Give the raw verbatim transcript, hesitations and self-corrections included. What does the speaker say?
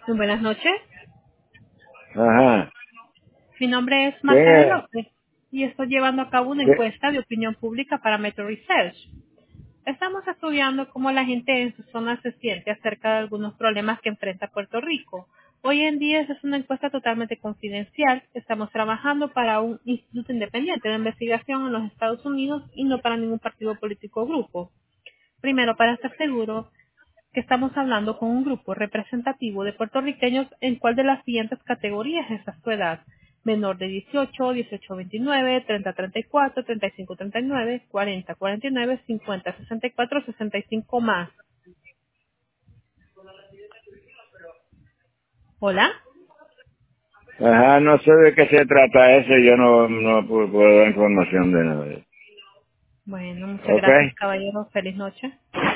Muy buenas noches. Ajá. Mi nombre es ¿Quién Marta de es? López y estoy llevando a cabo una ¿Qué? encuesta de opinión pública para Metro Research. Estamos estudiando cómo la gente en su zona se siente acerca de algunos problemas que enfrenta Puerto Rico. Hoy en día esa es una encuesta totalmente confidencial. Estamos trabajando para un instituto independiente de investigación en los Estados Unidos y no para ningún partido político o grupo. Primero, para estar seguro que estamos hablando con un grupo representativo de puertorriqueños en cuál de las siguientes categorías está su edad: menor de dieciocho, dieciocho a veintinueve, treinta a treinta y cuatro, treinta y cinco a treinta y nueve, cuarenta a cuarenta y nueve, cincuenta a sesenta y cuatro, sesenta y cinco más. Hola. Ajá, no sé de qué se trata eso, yo no, no pu- puedo dar información de nada. Bueno, muchas ¿Ok? gracias, caballero. Feliz noche.